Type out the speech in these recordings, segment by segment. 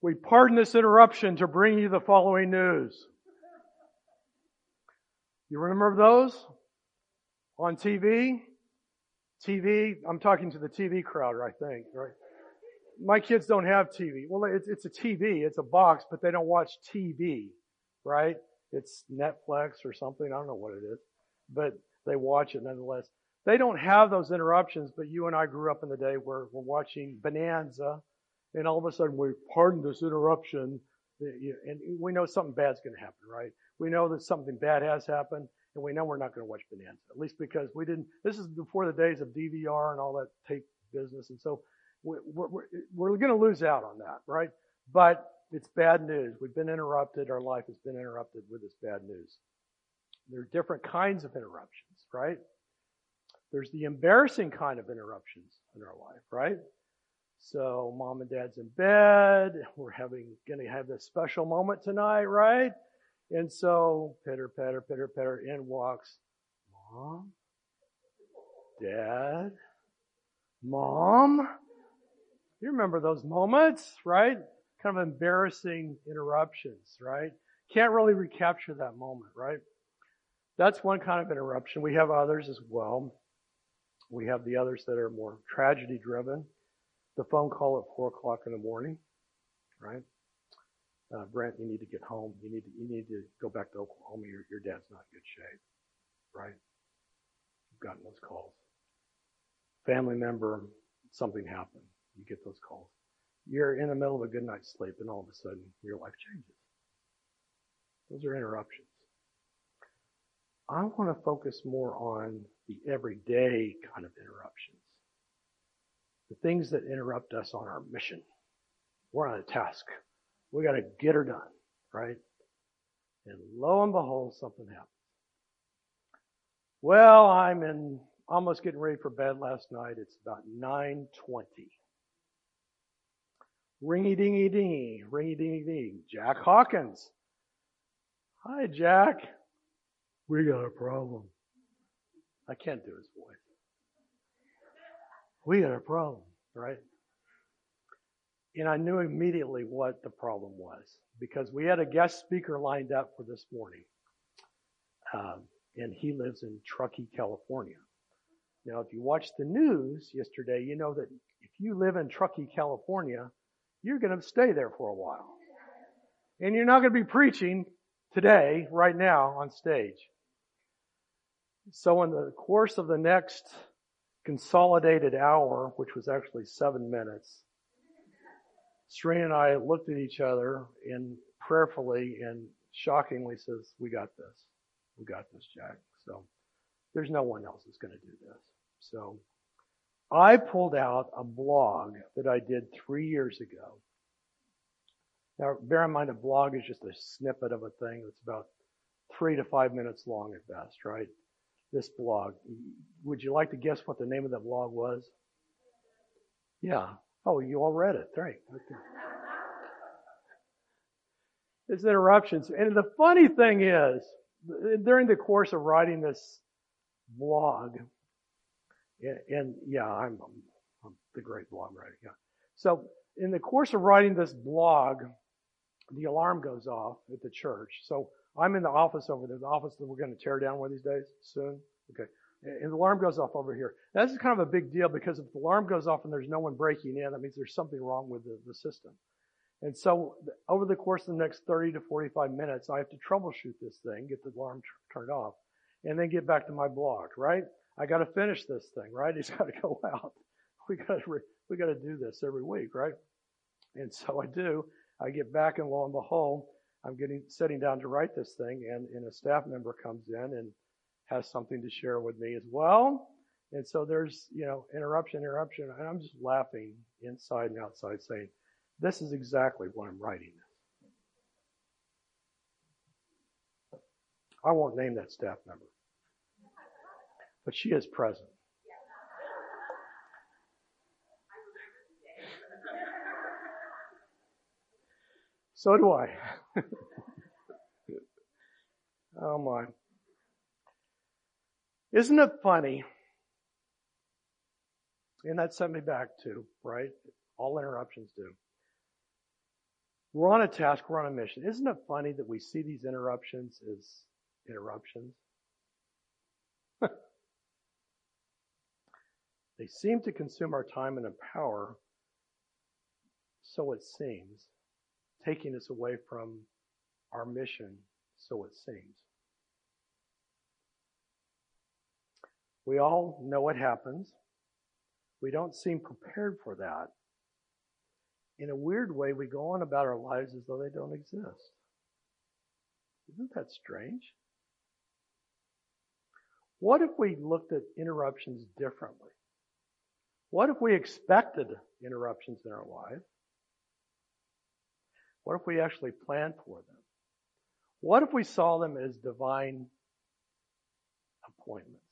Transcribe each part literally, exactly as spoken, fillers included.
We pardon this interruption to bring you the following news. You remember those? On T V? T V, I'm talking to the T V crowd, I think, right? My kids don't have T V. Well, it's, it's a T V, it's a box, but they don't watch T V, right? It's Netflix or something, I don't know what it is, but they watch it nonetheless. They don't have those interruptions, but you and I grew up in the day where we're watching Bonanza, and all of a sudden we pardon this interruption, and we know something bad's going to happen, right? We know that something bad has happened, and we know we're not going to watch Bonanza, at least because we didn't. This is before the days of D V R and all that tape business, and so we're, we're, we're going to lose out on that, right? But it's bad news. We've been interrupted. Our life has been interrupted with this bad news. There are different kinds of interruptions, right? There's the embarrassing kind of interruptions in our life, right? So mom and dad's in bed. We're having going to have this special moment tonight, right? And so pitter, patter, pitter, patter, in walks mom, dad, mom. You remember those moments, right? Kind of embarrassing interruptions, right? Can't really recapture that moment, right? That's one kind of interruption. We have others as well. We have the others that are more tragedy driven. The phone call at four o'clock in the morning, right? Uh, Brent, you need to get home. You need to, you need to go back to Oklahoma. Your, your dad's not in good shape, right? You've gotten those calls. Family member, something happened. You get those calls. You're in the middle of a good night's sleep, and all of a sudden, your life changes. Those are interruptions. I want to focus more on the everyday kind of interruptions. The things that interrupt us on our mission. We're on a task. We got to get her done, right? And lo and behold, something happens. Well, I'm in almost getting ready for bed last night. It's about nine twenty. Ringy dingy dingy, ringy dingy dingy. Jack Hawkins. Hi, Jack. We got a problem. I can't do his voice. We got a problem, right? And I knew immediately what the problem was because we had a guest speaker lined up for this morning. Um, and he lives in Truckee, California. Now, if you watched the news yesterday, you know that if you live in Truckee, California, you're going to stay there for a while. And you're not going to be preaching today, right now, on stage. So in the course of the next consolidated hour, which was actually seven minutes, Serena and I looked at each other and prayerfully and shockingly says, we got this. We got this, Jack. So there's no one else that's going to do this. So I pulled out a blog that I did three years ago. Now, bear in mind, a blog is just a snippet of a thing that's about three to five minutes long at best, right? This blog. Would you like to guess what the name of that blog was? Yeah. Oh, you all read it. Right. Okay. It's interruptions. And the funny thing is, during the course of writing this blog, and, and yeah, I'm, I'm the great blog writer. Yeah. So in the course of writing this blog, the alarm goes off at the church. So I'm in the office over there, the office that we're going to tear down one of these days soon. Okay. And the alarm goes off over here. Now, this is kind of a big deal because if the alarm goes off and there's no one breaking in, that means there's something wrong with the, the system. And so over the course of the next thirty to forty-five minutes, I have to troubleshoot this thing, get the alarm t- turned off, and then get back to my blog, right? I got to finish this thing, right? It's got to go out. We got to re- we got to do this every week, right? And so I do. I get back, and lo and behold, I'm getting sitting down to write this thing, and, and a staff member comes in and has something to share with me as well. And so there's, you know, interruption, interruption, and I'm just laughing inside and outside saying, this is exactly what I'm writing. I won't name that staff member, but she is present. So do I. Oh my. Isn't it funny? And that sent me back to, right? All interruptions do. We're on a task, we're on a mission. Isn't it funny that we see these interruptions as interruptions? They seem to consume our time and power, so it seems, taking us away from our mission, so it seems. We all know what happens. We don't seem prepared for that. In a weird way, we go on about our lives as though they don't exist. Isn't that strange? What if we looked at interruptions differently? What if we expected interruptions in our life? What if we actually planned for them? What if we saw them as divine appointments?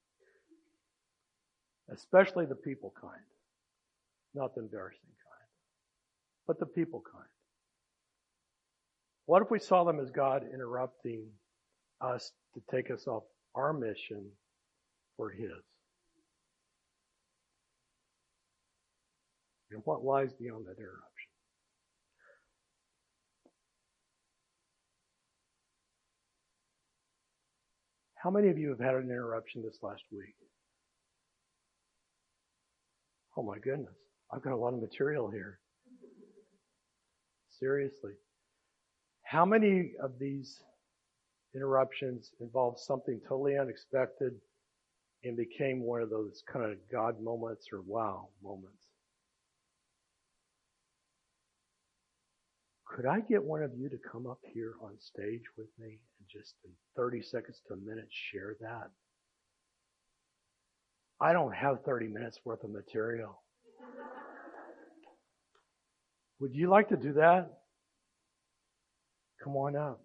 Especially the people kind. Not the embarrassing kind, but the people kind. What if we saw them as God interrupting us to take us off our mission for His? And what lies beyond that interruption? How many of you have had an interruption this last week? Oh my goodness, I've got a lot of material here. Seriously. How many of these interruptions involve something totally unexpected and became one of those kind of God moments or wow moments? Could I get one of you to come up here on stage with me and just in thirty seconds to a minute share that? I don't have thirty minutes worth of material. Would you like to do that? Come on up.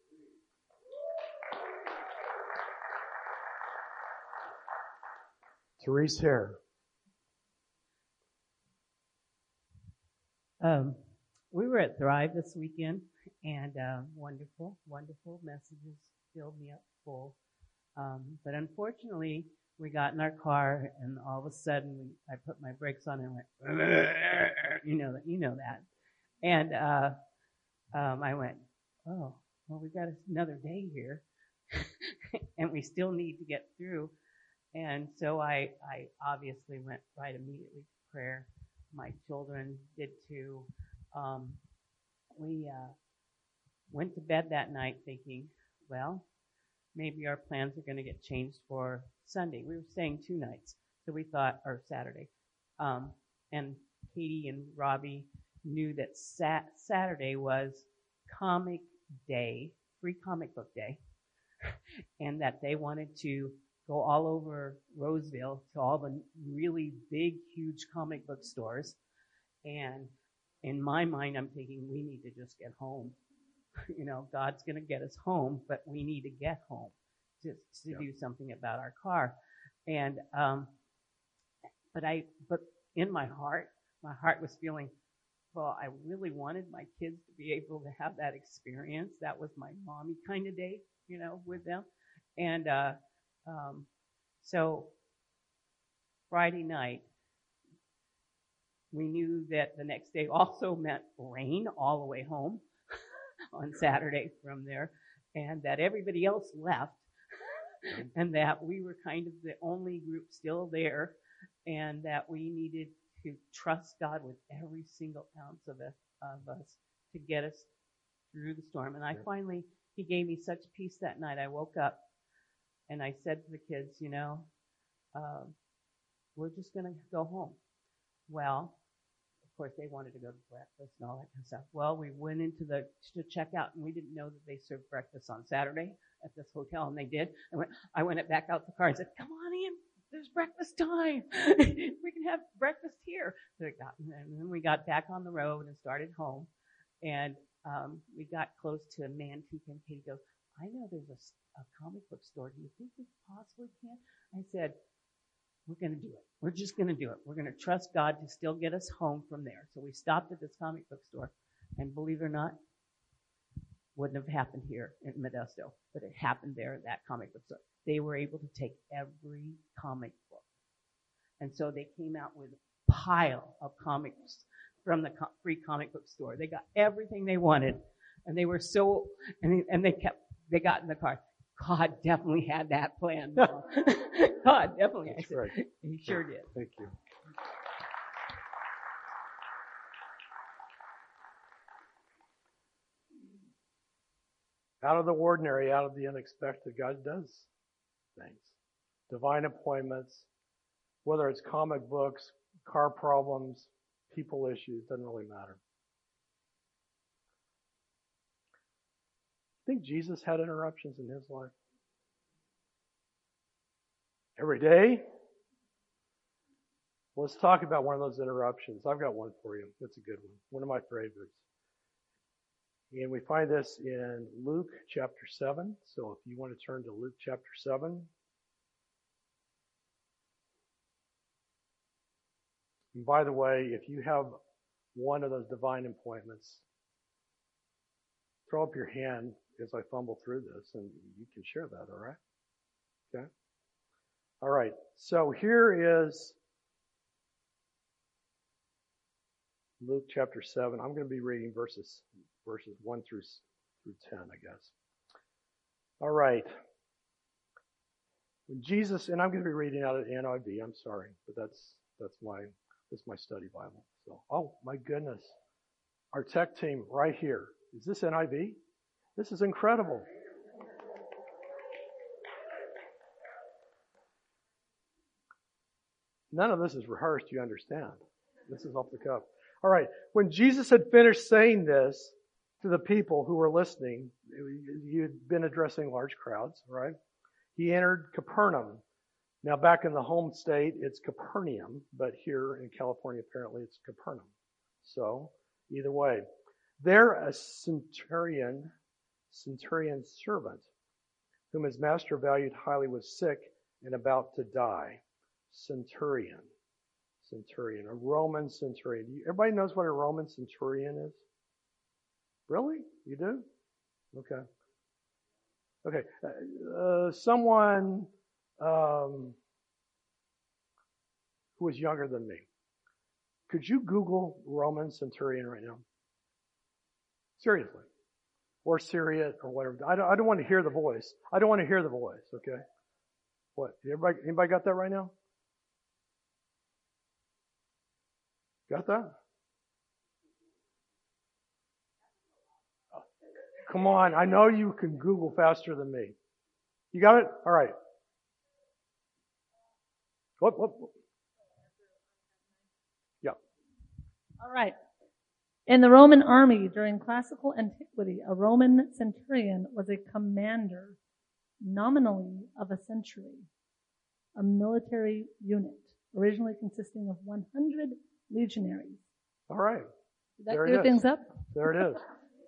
Therese Hare. Um, we were at Thrive this weekend, and uh, wonderful, wonderful messages filled me up full. Um, but unfortunately, we got in our car, and all of a sudden, we, I put my brakes on and went, you know that, you know that, and uh, um, I went, oh, well, we got another day here, and we still need to get through. And so I, I obviously went right immediately to prayer. My children did too. Um, we uh, went to bed that night thinking, well, maybe our plans are going to get changed for Sunday. We were staying two nights, so we thought, or Saturday. Um, and Katie and Robbie knew that sat- Saturday was comic day, free comic book day, and that they wanted to go all over Roseville to all the really big, huge comic book stores. And in my mind, I'm thinking, we need to just get home. You know, God's going to get us home, but we need to get home to, to yeah. do something about our car. And, um, but I, but in my heart, my heart was feeling, well, I really wanted my kids to be able to have that experience. That was my mommy kind of day, you know, with them. And, uh, um, so Friday night, we knew that the next day also meant rain all the way home on Saturday from there, and that everybody else left, and that we were kind of the only group still there, and that we needed to trust God with every single ounce of, it, of us to get us through the storm. And I finally, He gave me such peace that night. I woke up, and I said to the kids, you know, uh, we're just going to go home. Well, of course, they wanted to go to breakfast and all that kind of stuff. Well, we went into the to check out, and we didn't know that they served breakfast on Saturday at this hotel, and they did. I went, I went back out the car and said, come on in. There's breakfast time. We can have breakfast here. So we got, and then we got back on the road and started home. And um, we got close to Manteca, and Katie goes, I know there's a, a comic book store. Do you think we possibly can? I said, we're going to do it. We're just going to do it. We're going to trust God to still get us home from there. So we stopped at this comic book store, and believe it or not, wouldn't have happened here in Modesto, but it happened there at that comic book store. They were able to take every comic book. And so they came out with a pile of comics from the co- free comic book store. They got everything they wanted, and they were so, and, and they kept, they got in the car. God definitely had that plan. God definitely That's had right. it. He sure did. Thank you. Out of the ordinary, out of the unexpected, God does things. Divine appointments, whether it's comic books, car problems, people issues, doesn't really matter. I think Jesus had interruptions in his life. Every day? Let's talk about one of those interruptions. I've got one for you. It's a good one. One of my favorites. And we find this in Luke chapter seven. So if you want to turn to Luke chapter seven. And by the way, if you have one of those divine appointments, throw up your hand as I fumble through this, and you can share that, all right? Okay? All right. So here is Luke chapter seven. I'm going to be reading verses verses one through through ten, I guess. All right. When Jesus, and I'm going to be reading out of N I V. I'm sorry, but that's that's my that's my study Bible. So, oh my goodness, our tech team right here. Is this N I V? This is incredible. None of this is rehearsed, you understand. This is off the cuff. All right. When Jesus had finished saying this to the people who were listening, he had been addressing large crowds, right? He entered Capernaum. Now, back in the home state, it's Capernaum, but here in California, apparently it's Capernaum. So, either way. There, a centurion, centurion's servant, whom his master valued highly, was sick and about to die. Centurion. Centurion. A Roman centurion. Everybody knows what a Roman centurion is? Really? You do? Okay. Okay. Uh, someone um, who was younger than me. Could you Google Roman centurion right now? Seriously. Or Syriac or whatever. I don't, I don't want to hear the voice. I don't want to hear the voice, okay? What? Everybody, anybody got that right now? Got that? Come on, I know you can Google faster than me. You got it? All right. What? What? Yeah. All right. In the Roman army during classical antiquity, a Roman centurion was a commander, nominally of a century, a military unit, originally consisting of one hundred legionaries. All right. Did that There clear it is. things up? There it is.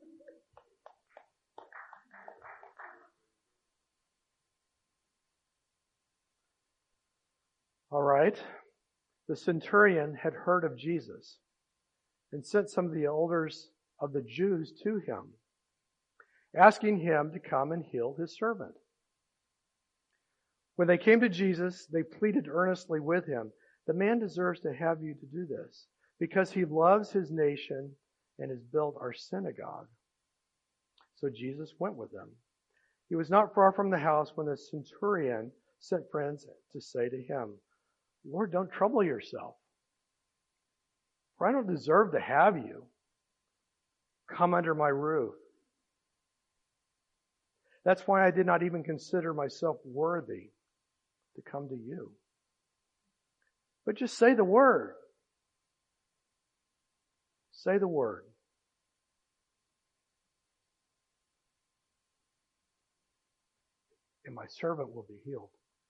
All right. The centurion had heard of Jesus and sent some of the elders of the Jews to him, asking him to come and heal his servant. When they came to Jesus, they pleaded earnestly with him, "The man deserves to have you to do this, because he loves his nation and has built our synagogue." So Jesus went with them. He was not far from the house when the centurion sent friends to say to him, "Lord, don't trouble yourself, for I don't deserve to have you. Come under my roof. That's why I did not even consider myself worthy to come to you. But just say the word. Say the word. And my servant will be healed.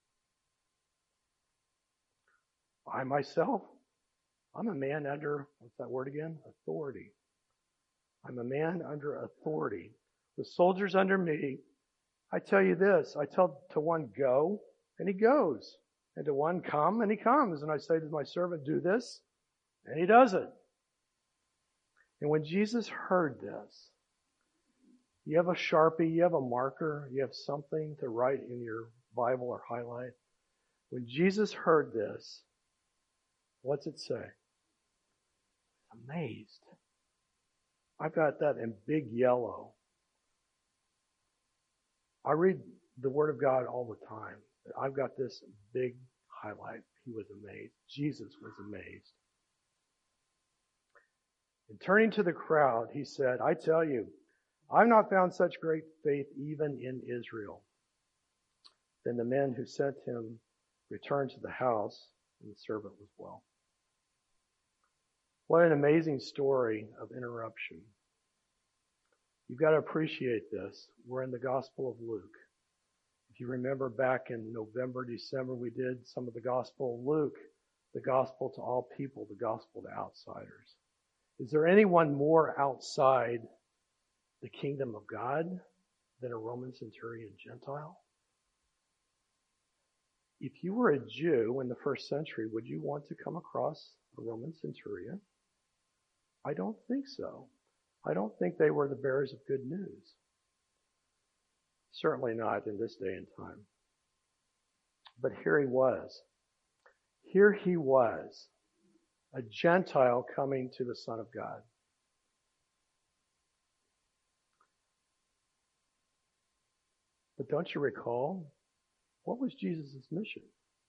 I myself, I'm a man under, what's that word again? Authority. I'm a man under authority. With soldiers under me, I tell you this, I tell to one, go, and he goes. And to one, come, and he comes. And I say to my servant, do this, and he does it. And when Jesus heard this, you have a Sharpie, you have a marker, you have something to write in your Bible or highlight. When Jesus heard this, what's it say? Amazed. I've got that in big yellow. I read the Word of God all the time. I've got this big highlight. He was amazed. Jesus was amazed. And turning to the crowd, he said, I tell you, I've not found such great faith even in Israel. Then the men who sent him returned to the house, and the servant was well. What an amazing story of interruption. You've got to appreciate this. We're in the Gospel of Luke. If you remember back in November, December, we did some of the Gospel of Luke, the gospel to all people, the gospel to outsiders. Is there anyone more outside the kingdom of God than a Roman centurion Gentile? If you were a Jew in the first century, would you want to come across a Roman centurion? I don't think so. I don't think they were the bearers of good news. Certainly not in this day and time. But here he was. Here he was, a Gentile coming to the Son of God. But don't you recall, what was Jesus' mission?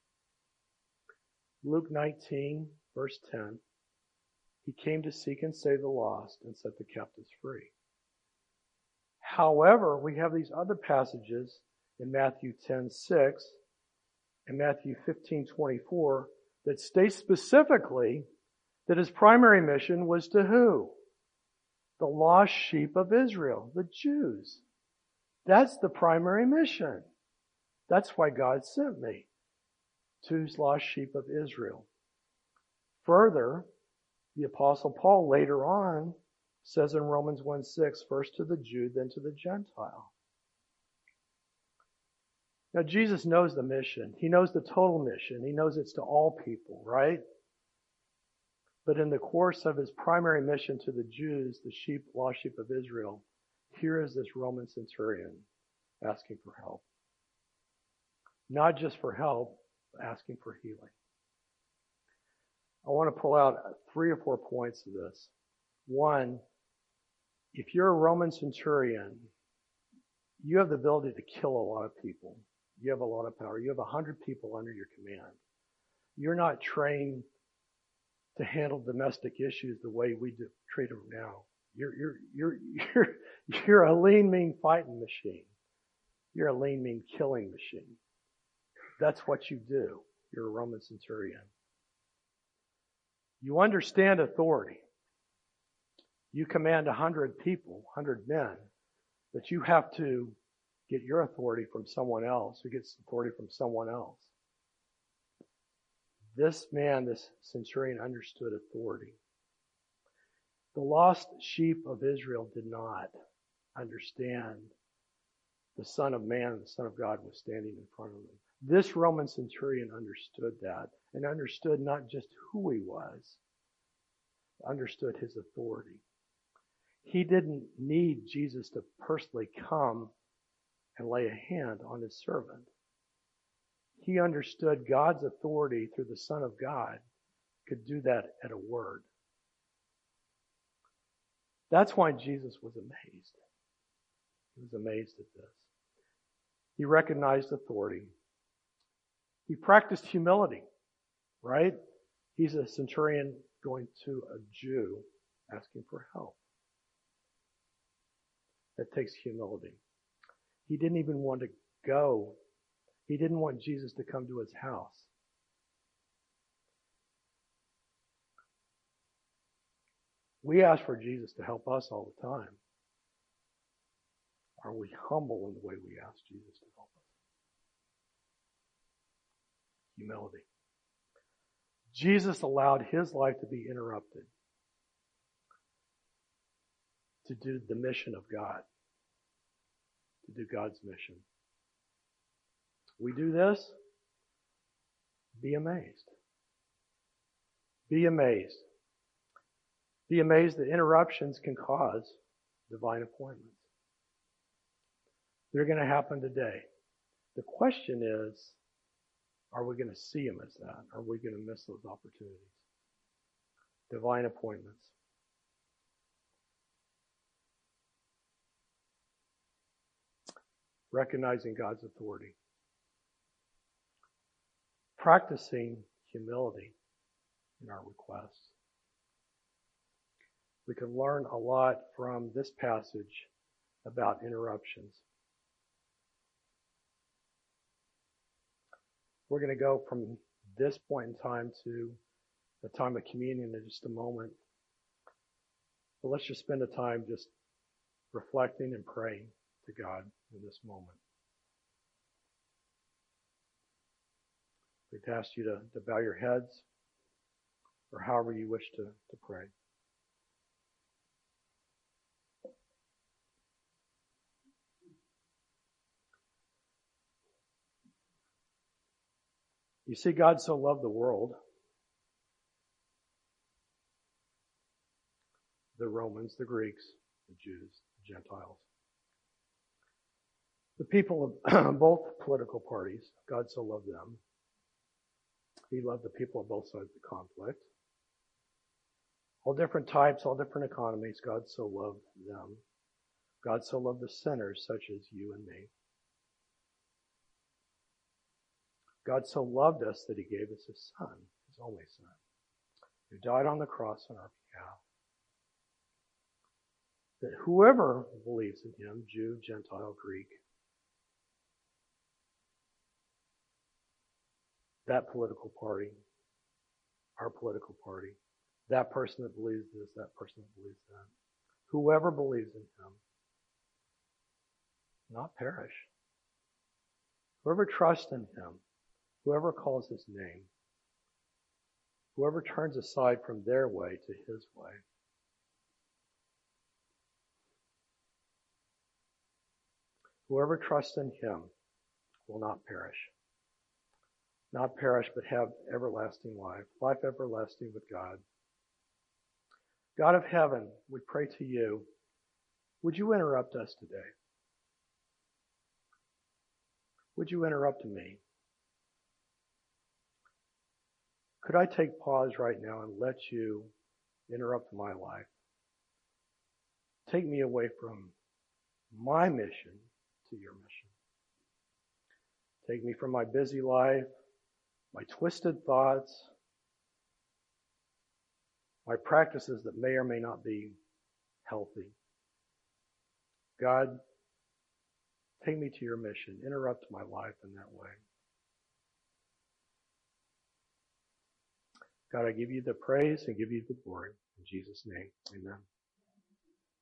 Luke nineteen, verse ten. He came to seek and save the lost and set the captives free. However, we have these other passages in Matthew ten six and Matthew fifteen twenty-four that state specifically that his primary mission was to who? The lost sheep of Israel, the Jews. That's the primary mission. That's why God sent me to his lost sheep of Israel. Further, the Apostle Paul later on says in Romans one six, first to the Jew, then to the Gentile. Now, Jesus knows the mission. He knows the total mission. He knows it's to all people, right? But in the course of his primary mission to the Jews, the sheep, lost sheep of Israel, here is this Roman centurion asking for help. Not just for help, but asking for healing. I want to pull out three or four points of this. One, if you're a Roman centurion, you have the ability to kill a lot of people. You have a lot of power. You have a hundred people under your command. You're not trained to handle domestic issues the way we do, treat them now. You're you're you're you're you're a lean, mean fighting machine. You're a lean, mean killing machine. That's what you do. You're a Roman centurion. You understand authority. You command a hundred people, a hundred men, but you have to get your authority from someone else who gets authority from someone else. This man, this centurion, understood authority. The lost sheep of Israel did not understand the Son of Man, the Son of God was standing in front of them. This Roman centurion understood that and understood not just who he was, understood his authority. He didn't need Jesus to personally come and lay a hand on his servant. He understood God's authority through the Son of God could do that at a word. That's why Jesus was amazed. He was amazed at this. He recognized authority. He practiced humility, right? He's a centurion going to a Jew asking for help. That takes humility. He didn't even want to go. He didn't want Jesus to come to his house. We ask for Jesus to help us all the time. Are we humble in the way we ask Jesus to help us? Humility. Jesus allowed his life to be interrupted to do the mission of God, to do God's mission. We do this, be amazed. Be amazed. Be amazed that interruptions can cause divine appointments. They're going to happen today. The question is, are we going to see them as that? Are we going to miss those opportunities? Divine appointments. recognizing God's authority, practicing humility in our requests. We can learn a lot from this passage about interruptions. We're going to go from this point in time to the time of communion in just a moment. But let's just spend the time just reflecting and praying to God in this moment. We'd ask you to, to bow your heads or however you wish to, to pray. You see, God so loved the world, the Romans, the Greeks, the Jews, the Gentiles, the people of both political parties. God so loved them. He loved the people of both sides of the conflict. All different types, all different economies, God so loved them. God so loved the sinners such as you and me. God so loved us that He gave us His Son, His only Son, who died on the cross on our behalf. That whoever believes in Him, Jew, Gentile, Greek, that political party, our political party, that person that believes this, that person that believes that, whoever believes in Him, not perish. Whoever trusts in Him, whoever calls His name, whoever turns aside from their way to His way, whoever trusts in Him will not perish. Not perish, but have everlasting life, life everlasting with God. God of heaven, we pray to You, would You interrupt us today? Would You interrupt me? Could I take pause right now and let You interrupt my life? Take me away from my mission to Your mission. Take me from my busy life, my twisted thoughts, my practices that may or may not be healthy. God, take me to Your mission. Interrupt my life in that way. God, I give You the praise and give You the glory. In Jesus' name, amen.